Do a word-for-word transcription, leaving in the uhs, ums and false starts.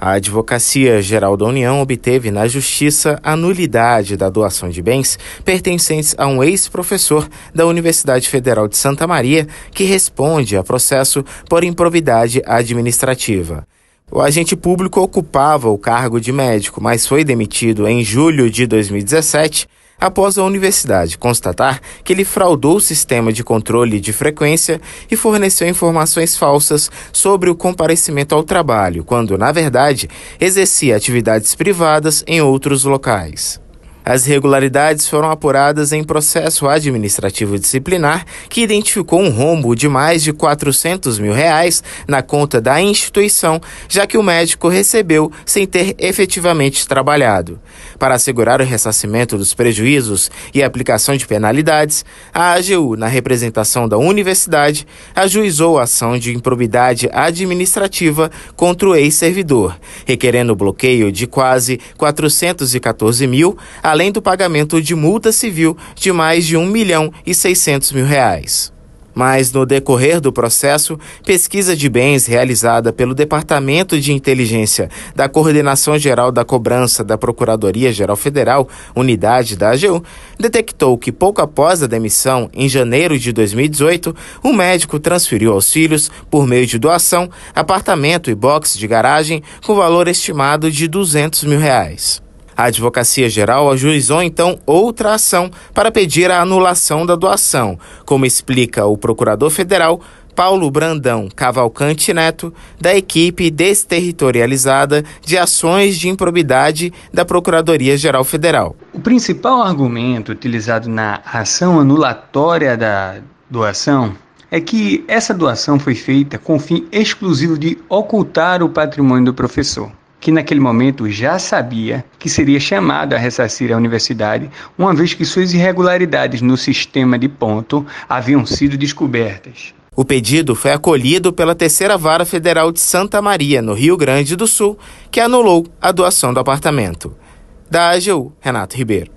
A Advocacia Geral da União obteve na Justiça a nulidade da doação de bens pertencentes a um ex-professor da Universidade Federal de Santa Maria, que responde a processo por improbidade administrativa. O agente público ocupava o cargo de médico, mas foi demitido em julho de dois mil e dezessete, após a universidade constatar que ele fraudou o sistema de controle de frequência e forneceu informações falsas sobre o comparecimento ao trabalho, quando, na verdade, exercia atividades privadas em outros locais. As irregularidades foram apuradas em processo administrativo disciplinar que identificou um rombo de mais de quatrocentos mil reais na conta da instituição, já que o médico recebeu sem ter efetivamente trabalhado. Para assegurar o ressarcimento dos prejuízos e a aplicação de penalidades, a A G U, na representação da universidade, ajuizou a ação de improbidade administrativa contra o ex-servidor, requerendo o bloqueio de quase quatrocentos e quatorze mil, além do pagamento de multa civil de mais de um milhão e seiscentos mil reais. Mas, no decorrer do processo, pesquisa de bens realizada pelo Departamento de Inteligência da Coordenação Geral da Cobrança da Procuradoria-Geral Federal, unidade da A G U, detectou que pouco após a demissão, em janeiro de dois mil e dezoito, o médico transferiu aos filhos, por meio de doação, apartamento e box de garagem com valor estimado de duzentos mil reais. A Advocacia Geral ajuizou então outra ação para pedir a anulação da doação, como explica o procurador federal Paulo Brandão Cavalcante Neto, da equipe desterritorializada de ações de improbidade da Procuradoria-Geral Federal. O principal argumento utilizado na ação anulatória da doação é que essa doação foi feita com o fim exclusivo de ocultar o patrimônio do professor, que naquele momento já sabia que seria chamado a ressarcir a universidade, uma vez que suas irregularidades no sistema de ponto haviam sido descobertas. O pedido foi acolhido pela Terceira Vara Federal de Santa Maria, no Rio Grande do Sul, que anulou a doação do apartamento. Da A G U, Renato Ribeiro.